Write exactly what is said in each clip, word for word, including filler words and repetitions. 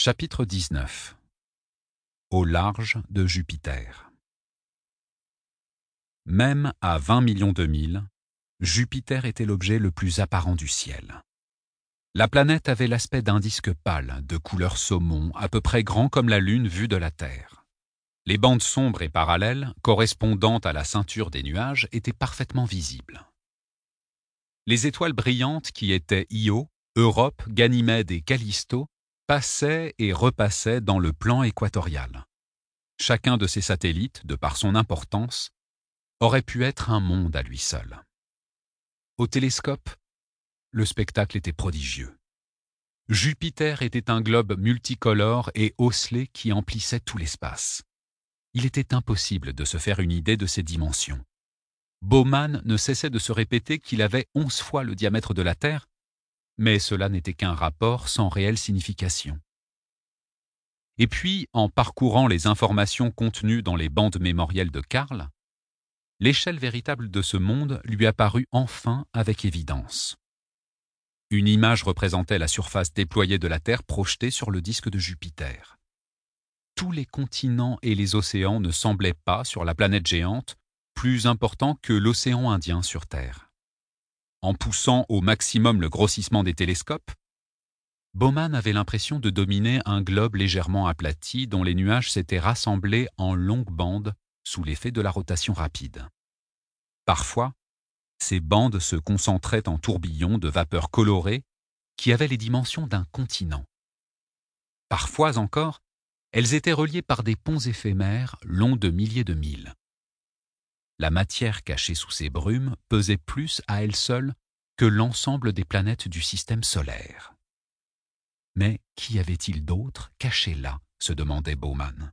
Chapitre dix-neuf. Au large de Jupiter. Même à vingt millions de milles, Jupiter était l'objet le plus apparent du ciel. La planète avait l'aspect d'un disque pâle, de couleur saumon, à peu près grand comme la Lune vue de la Terre. Les bandes sombres et parallèles, correspondant à la ceinture des nuages, étaient parfaitement visibles. Les étoiles brillantes qui étaient Io, Europe, Ganymède et Callisto passaient et repassaient dans le plan équatorial. Chacun de ces satellites, de par son importance, aurait pu être un monde à lui seul. Au télescope, le spectacle était prodigieux. Jupiter était un globe multicolore et osselé qui emplissait tout l'espace. Il était impossible de se faire une idée de ses dimensions. Bowman ne cessait de se répéter qu'il avait onze fois le diamètre de la Terre, mais cela n'était qu'un rapport sans réelle signification. Et puis, en parcourant les informations contenues dans les bandes mémorielles de Karl, l'échelle véritable de ce monde lui apparut enfin avec évidence. Une image représentait la surface déployée de la Terre projetée sur le disque de Jupiter. Tous les continents et les océans ne semblaient pas, sur la planète géante, plus importants que l'océan Indien sur Terre. En poussant au maximum le grossissement des télescopes, Bowman avait l'impression de dominer un globe légèrement aplati dont les nuages s'étaient rassemblés en longues bandes sous l'effet de la rotation rapide. Parfois, ces bandes se concentraient en tourbillons de vapeur colorée qui avaient les dimensions d'un continent. Parfois encore, elles étaient reliées par des ponts éphémères longs de milliers de milles. La matière cachée sous ces brumes pesait plus à elle seule que l'ensemble des planètes du système solaire. Mais qu'y avait-il d'autre caché là, se demandait Bowman.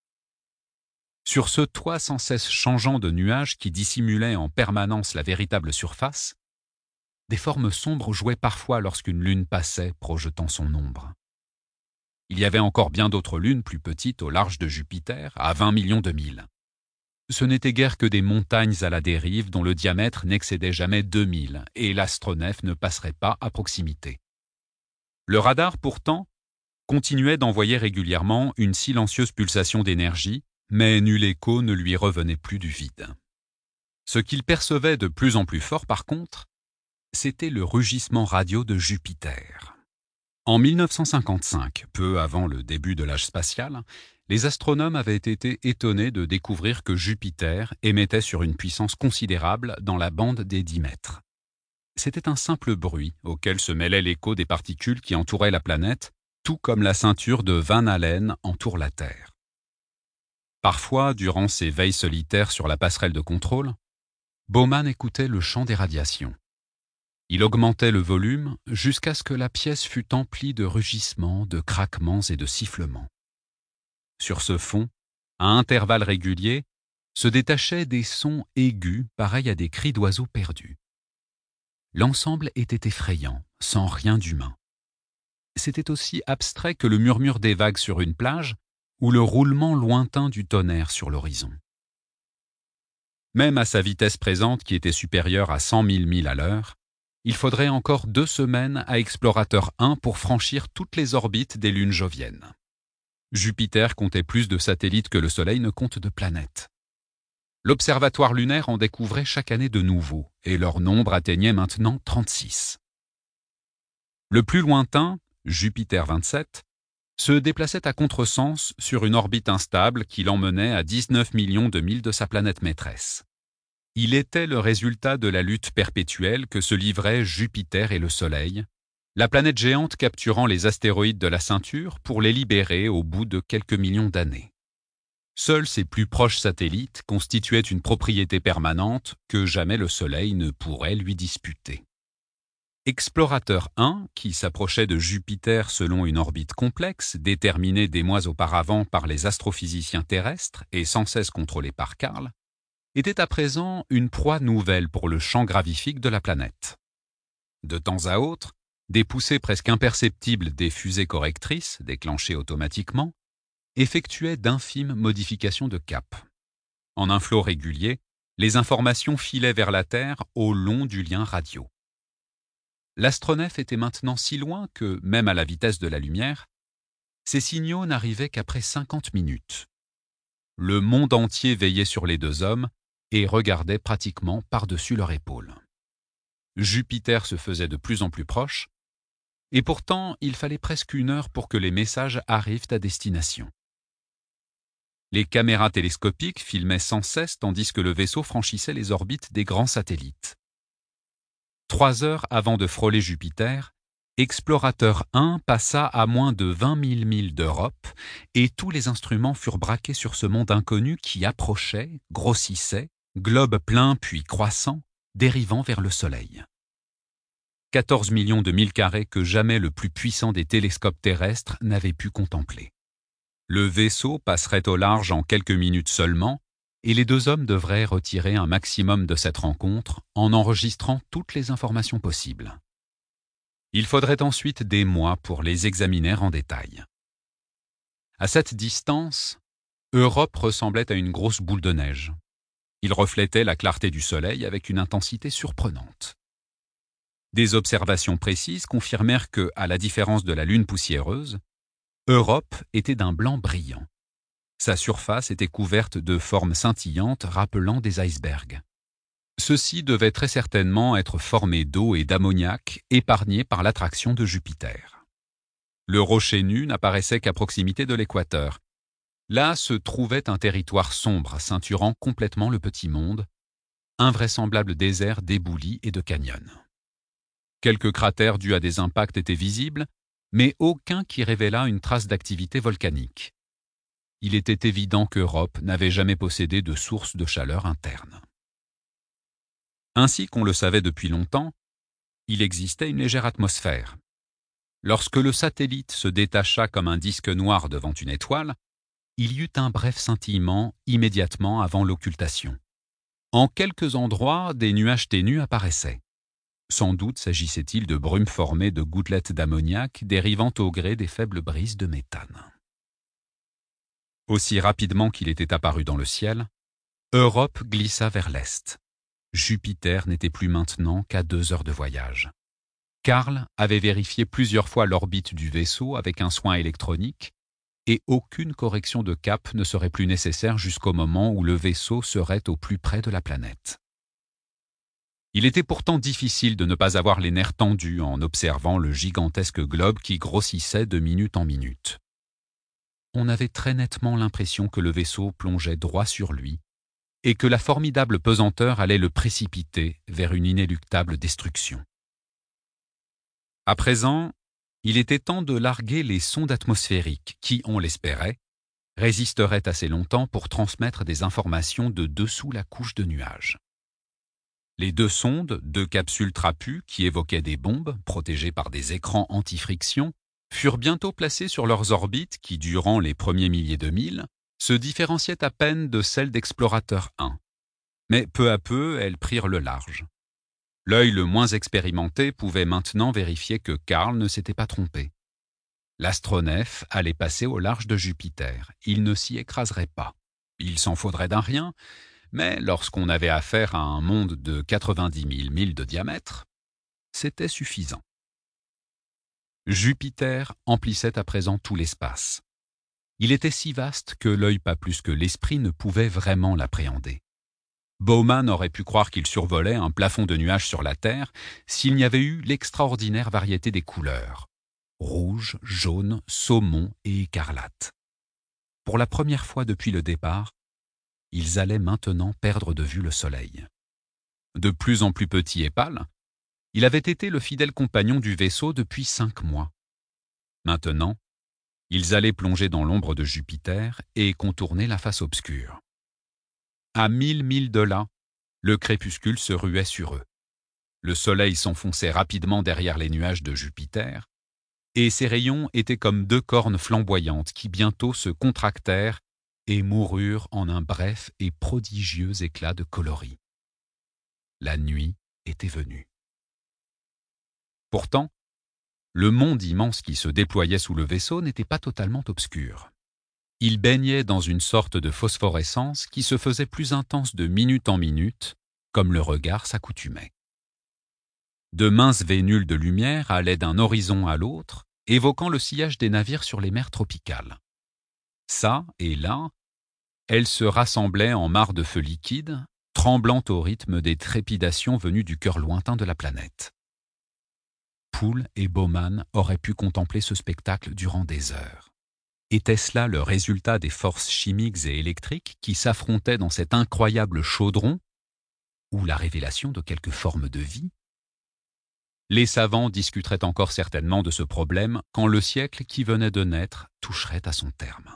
Sur ce toit sans cesse changeant de nuages qui dissimulait en permanence la véritable surface, des formes sombres jouaient parfois lorsqu'une lune passait, projetant son ombre. Il y avait encore bien d'autres lunes plus petites au large de Jupiter, à vingt millions de milles. Ce n'étaient guère que des montagnes à la dérive dont le diamètre n'excédait jamais deux milles, et l'astronef ne passerait pas à proximité. Le radar, pourtant, continuait d'envoyer régulièrement une silencieuse pulsation d'énergie, mais nul écho ne lui revenait plus du vide. Ce qu'il percevait de plus en plus fort, par contre, c'était le rugissement radio de Jupiter. En mille neuf cent cinquante-cinq, peu avant le début de l'âge spatial, les astronomes avaient été étonnés de découvrir que Jupiter émettait sur une puissance considérable dans la bande des dix mètres. C'était un simple bruit auquel se mêlait l'écho des particules qui entouraient la planète, tout comme la ceinture de Van Allen entoure la Terre. Parfois, durant ses veilles solitaires sur la passerelle de contrôle, Bowman écoutait le chant des radiations. Il augmentait le volume jusqu'à ce que la pièce fût emplie de rugissements, de craquements et de sifflements. Sur ce fond, à intervalles réguliers, se détachaient des sons aigus pareils à des cris d'oiseaux perdus. L'ensemble était effrayant, sans rien d'humain. C'était aussi abstrait que le murmure des vagues sur une plage ou le roulement lointain du tonnerre sur l'horizon. Même à sa vitesse présente qui était supérieure à cent mille milles à l'heure, il faudrait encore deux semaines à Explorateur un pour franchir toutes les orbites des lunes joviennes. Jupiter comptait plus de satellites que le Soleil ne compte de planètes. L'observatoire lunaire en découvrait chaque année de nouveaux, et leur nombre atteignait maintenant trente-six. Le plus lointain, Jupiter vingt-sept, se déplaçait à contresens sur une orbite instable qui l'emmenait à dix-neuf millions de milles de sa planète maîtresse. Il était le résultat de la lutte perpétuelle que se livraient Jupiter et le Soleil, la planète géante capturant les astéroïdes de la ceinture pour les libérer au bout de quelques millions d'années. Seuls ses plus proches satellites constituaient une propriété permanente que jamais le Soleil ne pourrait lui disputer. Explorateur un, qui s'approchait de Jupiter selon une orbite complexe, déterminée des mois auparavant par les astrophysiciens terrestres et sans cesse contrôlée par Karl, était à présent une proie nouvelle pour le champ gravifique de la planète. De temps à autre, des poussées presque imperceptibles des fusées correctrices, déclenchées automatiquement, effectuaient d'infimes modifications de cap. En un flot régulier, les informations filaient vers la Terre au long du lien radio. L'astronef était maintenant si loin que, même à la vitesse de la lumière, Ces signaux n'arrivaient qu'après cinquante minutes. Le monde entier veillait sur les deux hommes et regardait pratiquement par-dessus leur épaule. Jupiter se faisait de plus en plus proche, et pourtant il fallait presque une heure pour que les messages arrivent à destination. Les caméras télescopiques filmaient sans cesse tandis que le vaisseau franchissait les orbites des grands satellites. Trois heures avant de frôler Jupiter, Explorateur un passa à moins de vingt mille milles d'Europe et tous les instruments furent braqués sur ce monde inconnu qui approchait, grossissait, globe plein puis croissant, dérivant vers le Soleil. quatorze millions de milles carrés que jamais le plus puissant des télescopes terrestres n'avait pu contempler. Le vaisseau passerait au large en quelques minutes seulement, et les deux hommes devraient retirer un maximum de cette rencontre en enregistrant toutes les informations possibles. Il faudrait ensuite des mois pour les examiner en détail. À cette distance, Europe ressemblait à une grosse boule de neige. Il reflétait la clarté du soleil avec une intensité surprenante. Des observations précises confirmèrent que, à la différence de la Lune poussiéreuse, Europe était d'un blanc brillant. Sa surface était couverte de formes scintillantes rappelant des icebergs. Ceux-ci devaient très certainement être formés d'eau et d'ammoniac épargnés par l'attraction de Jupiter. Le rocher nu n'apparaissait qu'à proximité de l'équateur. Là se trouvait un territoire sombre ceinturant complètement le petit monde, invraisemblable désert d'éboulis et de canyons. Quelques cratères dus à des impacts étaient visibles, mais aucun qui révélât une trace d'activité volcanique. Il était évident qu'Europe n'avait jamais possédé de source de chaleur interne. Ainsi qu'on le savait depuis longtemps, il existait une légère atmosphère. Lorsque le satellite se détacha comme un disque noir devant une étoile, il y eut un bref scintillement immédiatement avant l'occultation. En quelques endroits, des nuages ténus apparaissaient. Sans doute s'agissait-il de brumes formées de gouttelettes d'ammoniac dérivant au gré des faibles brises de méthane. Aussi rapidement qu'il était apparu dans le ciel, Europe glissa vers l'est. Jupiter n'était plus maintenant qu'à deux heures de voyage. Karl avait vérifié plusieurs fois l'orbite du vaisseau avec un soin électronique et aucune correction de cap ne serait plus nécessaire jusqu'au moment où le vaisseau serait au plus près de la planète. Il était pourtant difficile de ne pas avoir les nerfs tendus en observant le gigantesque globe qui grossissait de minute en minute. On avait très nettement l'impression que le vaisseau plongeait droit sur lui et que la formidable pesanteur allait le précipiter vers une inéluctable destruction. À présent, il était temps de larguer les sondes atmosphériques qui, on l'espérait, résisteraient assez longtemps pour transmettre des informations de dessous la couche de nuages. Les deux sondes, deux capsules trapues qui évoquaient des bombes protégées par des écrans anti-friction, furent bientôt placées sur leurs orbites qui, durant les premiers milliers de milles, se différenciaient à peine de celles d'Explorateur un. Mais peu à peu, elles prirent le large. L'œil le moins expérimenté pouvait maintenant vérifier que Karl ne s'était pas trompé. L'astronef allait passer au large de Jupiter. Il ne s'y écraserait pas. Il s'en faudrait d'un rien, mais lorsqu'on avait affaire à un monde de quatre-vingt-dix mille milles de diamètre, c'était suffisant. Jupiter emplissait à présent tout l'espace. Il était si vaste que l'œil pas plus que l'esprit ne pouvait vraiment l'appréhender. Bowman aurait pu croire qu'il survolait un plafond de nuages sur la Terre s'il n'y avait eu l'extraordinaire variété des couleurs, rouge, jaune, saumon et écarlate. Pour la première fois depuis le départ, ils allaient maintenant perdre de vue le soleil. De plus en plus petit et pâle, il avait été le fidèle compagnon du vaisseau depuis cinq mois. Maintenant, ils allaient plonger dans l'ombre de Jupiter et contourner la face obscure. À mille milles de là, le crépuscule se ruait sur eux. Le soleil s'enfonçait rapidement derrière les nuages de Jupiter, et ses rayons étaient comme deux cornes flamboyantes qui bientôt se contractèrent et moururent en un bref et prodigieux éclat de coloris. La nuit était venue. Pourtant, le monde immense qui se déployait sous le vaisseau n'était pas totalement obscur. Il baignait dans une sorte de phosphorescence qui se faisait plus intense de minute en minute, comme le regard s'accoutumait. De minces vénules de lumière allaient d'un horizon à l'autre évoquant le sillage des navires sur les mers tropicales. Ça et là, elles se rassemblaient en mares de feu liquide, tremblant au rythme des trépidations venues du cœur lointain de la planète. Poole et Bowman auraient pu contempler ce spectacle durant des heures. Était-ce là le résultat des forces chimiques et électriques qui s'affrontaient dans cet incroyable chaudron, ou la révélation de quelque forme de vie? Les savants discuteraient encore certainement de ce problème quand le siècle qui venait de naître toucherait à son terme.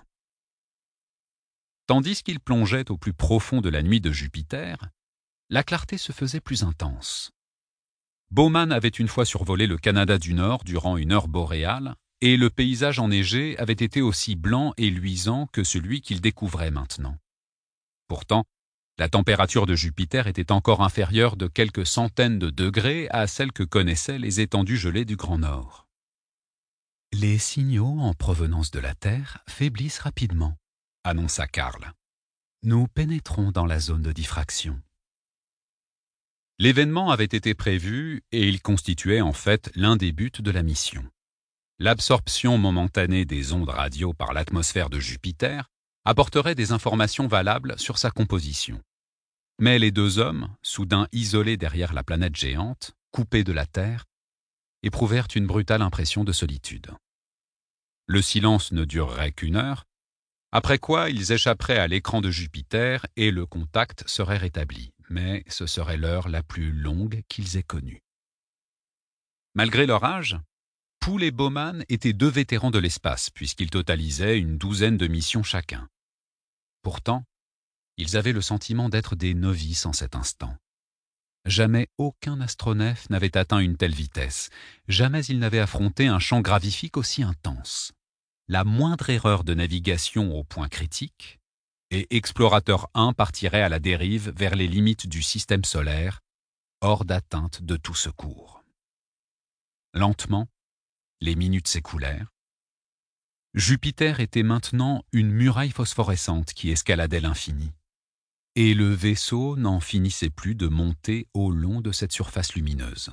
Tandis qu'ils plongeaient au plus profond de la nuit de Jupiter, la clarté se faisait plus intense. Bowman avait une fois survolé le Canada du Nord durant une heure boréale, et le paysage enneigé avait été aussi blanc et luisant que celui qu'il découvrait maintenant. Pourtant, la température de Jupiter était encore inférieure de quelques centaines de degrés à celle que connaissaient les étendues gelées du Grand Nord. Les signaux en provenance de la Terre faiblissent rapidement, annonça Karl. Nous pénétrons dans la zone de diffraction. L'événement avait été prévu et il constituait en fait l'un des buts de la mission. L'absorption momentanée des ondes radio par l'atmosphère de Jupiter apporterait des informations valables sur sa composition. Mais les deux hommes, soudain isolés derrière la planète géante, coupés de la Terre, éprouvèrent une brutale impression de solitude. Le silence ne durerait qu'une heure, après quoi ils échapperaient à l'écran de Jupiter et le contact serait rétabli, mais ce serait l'heure la plus longue qu'ils aient connue. Malgré leur âge, Poole et Bowman étaient deux vétérans de l'espace puisqu'ils totalisaient une douzaine de missions chacun. Pourtant, ils avaient le sentiment d'être des novices en cet instant. Jamais aucun astronef n'avait atteint une telle vitesse, jamais il n'avait affronté un champ gravifique aussi intense. La moindre erreur de navigation au point critique, et Explorateur un partirait à la dérive vers les limites du système solaire, hors d'atteinte de tout secours. Lentement, les minutes s'écoulèrent. Jupiter était maintenant une muraille phosphorescente qui escaladait l'infini. Et le vaisseau n'en finissait plus de monter au long de cette surface lumineuse.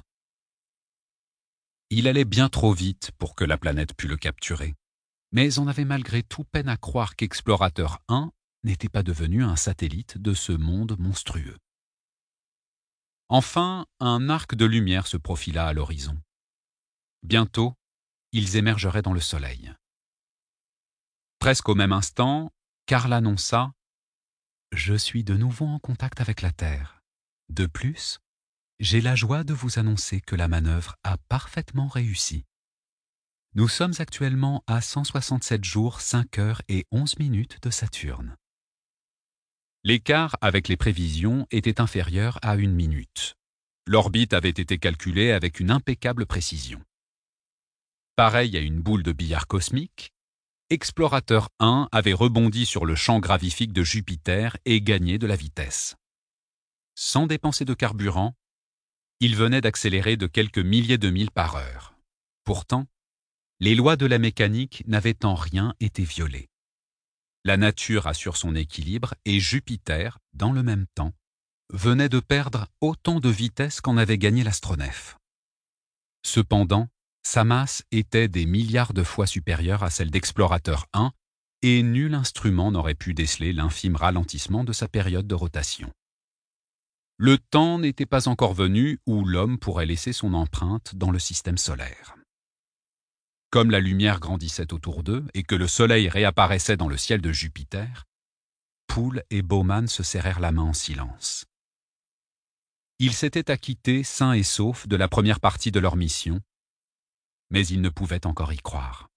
Il allait bien trop vite pour que la planète pût le capturer, mais on avait malgré tout peine à croire qu'Explorateur un n'était pas devenu un satellite de ce monde monstrueux. Enfin, un arc de lumière se profila à l'horizon. Bientôt, ils émergeraient dans le soleil. Presque au même instant, Karl annonça « Je suis de nouveau en contact avec la Terre. De plus, j'ai la joie de vous annoncer que la manœuvre a parfaitement réussi. Nous sommes actuellement à cent soixante-sept jours, cinq heures et onze minutes de Saturne. » L'écart avec les prévisions était inférieur à une minute. L'orbite avait été calculée avec une impeccable précision. Pareil à une boule de billard cosmique, Explorateur un avait rebondi sur le champ gravifique de Jupiter et gagné de la vitesse. Sans dépenser de carburant, il venait d'accélérer de quelques milliers de milles par heure. Pourtant, les lois de la mécanique n'avaient en rien été violées. La nature assure son équilibre et Jupiter, dans le même temps, venait de perdre autant de vitesse qu'en avait gagné l'astronef. Cependant, sa masse était des milliards de fois supérieure à celle d'Explorateur un et nul instrument n'aurait pu déceler l'infime ralentissement de sa période de rotation. Le temps n'était pas encore venu où l'homme pourrait laisser son empreinte dans le système solaire. Comme la lumière grandissait autour d'eux et que le soleil réapparaissait dans le ciel de Jupiter, Poole et Bowman se serrèrent la main en silence. Ils s'étaient acquittés sains et saufs de la première partie de leur mission, mais ils ne pouvaient encore y croire.